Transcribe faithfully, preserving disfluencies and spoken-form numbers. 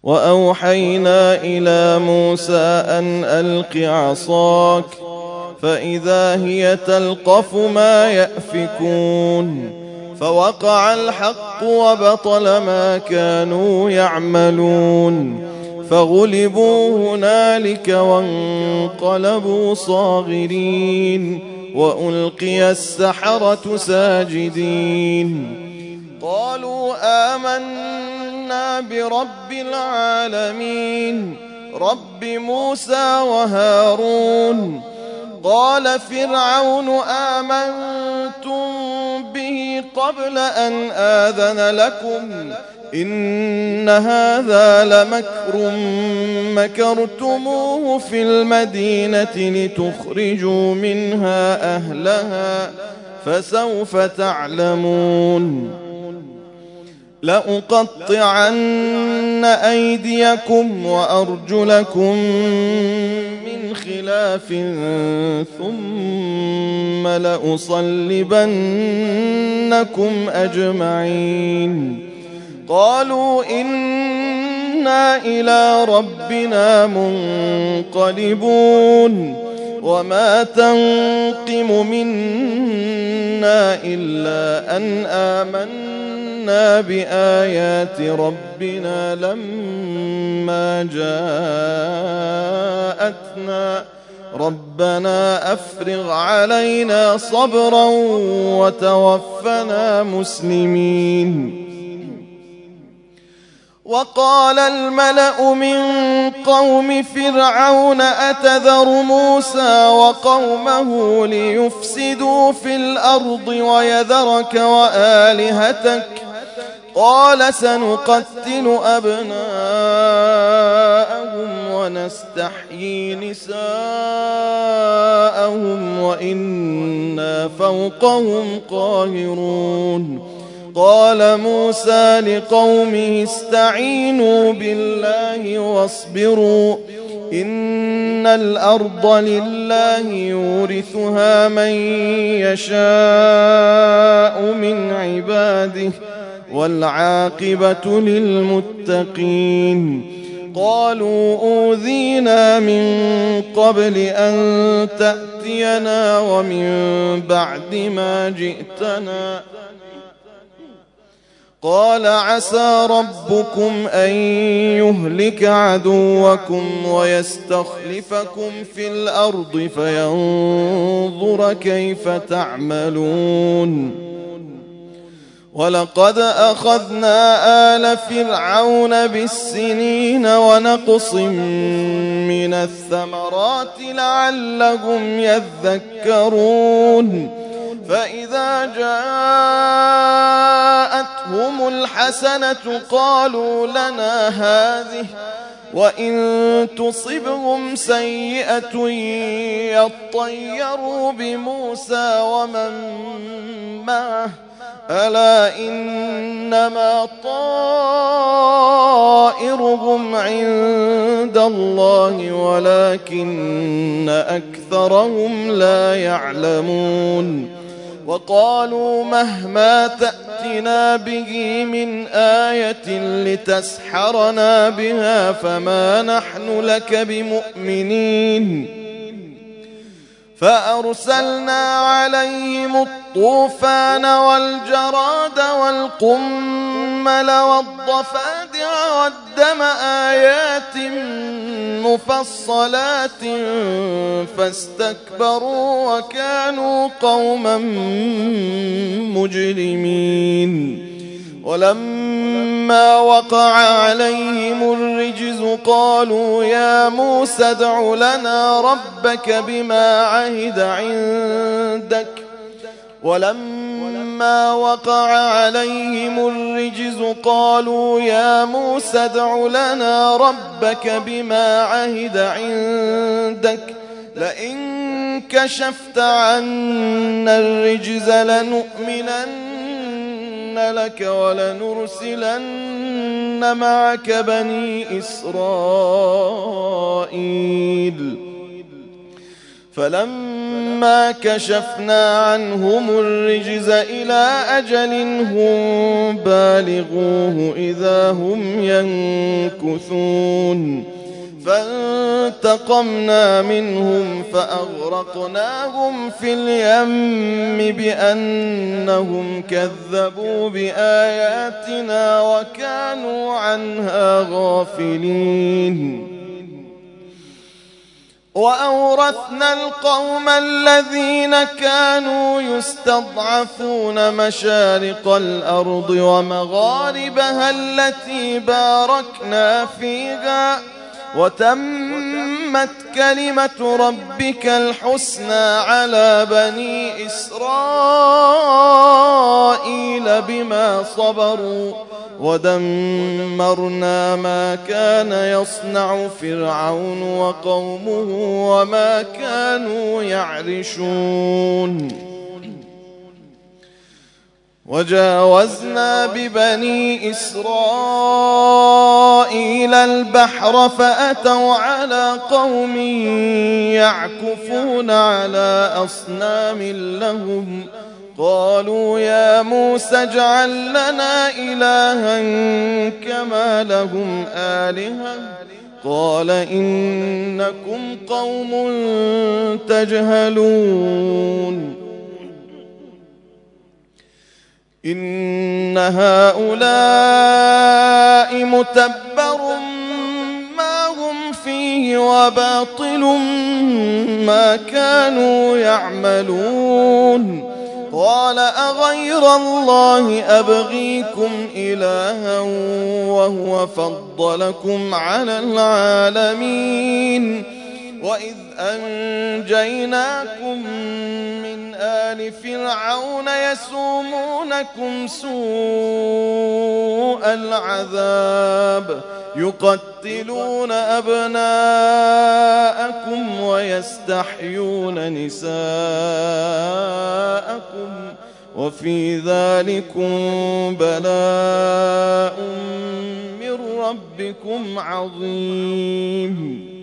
وأوحينا إلى موسى أن ألق عصاك فإذا هي تلقف ما يأفكون فوقع الحق وبطل ما كانوا يعملون فغلبوا هنالك وانقلبوا صاغرين وألقي السحرة ساجدين قالوا آمنا برب العالمين رب موسى وهارون قال فرعون آمنتم به قبل أن آذن لكم إن هذا لمكر مكرتموه في المدينة لتخرجوا منها أهلها فسوف تعلمون لأقطعن أيديكم وأرجلكم من خلاف ثم لأصلبنكم أجمعين قالوا إنا إلى ربنا منقلبون وما تنقم منا إلا أن آمنا بآيات ربنا لما جاءتنا ربنا أفرغ علينا صبرا وتوفنا مسلمين وقال الملأ من قوم فرعون أتذر موسى وقومه ليفسدوا في الأرض ويذرك وآلهتك قال سنقتل أبناءهم ونستحيي نساءهم وإنا فوقهم قاهرون قال موسى لقومه استعينوا بالله واصبروا إن الأرض لله يورثها من يشاء من عباده والعاقبة للمتقين قالوا أوذينا من قبل أن تأتينا ومن بعد ما جئتنا قال عسى ربكم أن يهلك عدوكم ويستخلفكم في الأرض فينظر كيف تعملون ولقد أخذنا آل فرعون بالسنين ونقص من الثمرات لعلهم يذكرون فإذا جاءتهم الحسنة قالوا لنا هذه وإن تصبهم سيئة يطيروا بموسى ومن معه ألا إنما طائرهم عند الله ولكن أكثرهم لا يعلمون وقالوا مهما تأتنا به من آية لتسحرنا بها فما نحن لك بمؤمنين فأرسلنا عليهم الطوفان والجراد والقمل والضفادع والدم آيات مفصلات فاستكبروا وكانوا قوما مجرمين ولما وقع عليهم الرجز قالوا يا موسى ادع لنا ربك بما عهد عندك ولما وقع عليهم الرجز قالوا يا موسى ادع لنا ربك بما عهد عندك لئن كشفت عنا الرجز لنؤمنن لك ولنرسلن معك بني إسرائيل فلما كشفنا عنهم الرجز إلى أجل هم بالغوه إذا هم ينكثون فانتقمنا منهم فأغرقناهم في اليم بأنهم كذبوا بآياتنا وكانوا عنها غافلين. وأورثنا القوم الذين كانوا يستضعفون مشارق الأرض ومغاربها التي باركنا فيها وتمت كلمة ربك الحسنى على بني إسرائيل بما صبروا ودمرنا ما كان يصنع فرعون وقومه وما كانوا يعرشون. وجاوزنا ببني إسرائيل البحر فأتوا على قوم يعكفون على أصنام لهم قالوا يا موسى اجعل لنا إلها كما لهم آلهة قال إنكم قوم تجهلون. إن هؤلاء متبر ما هم فيه وباطل ما كانوا يعملون. قال أغير الله أبغيكم إلها وهو فضلكم على العالمين وإذ أنجيناكم من آل فرعون يسومونكم سوء العذاب يقتلون أبناءكم ويستحيون نساءكم وفي ذلكم بلاء من ربكم عظيم.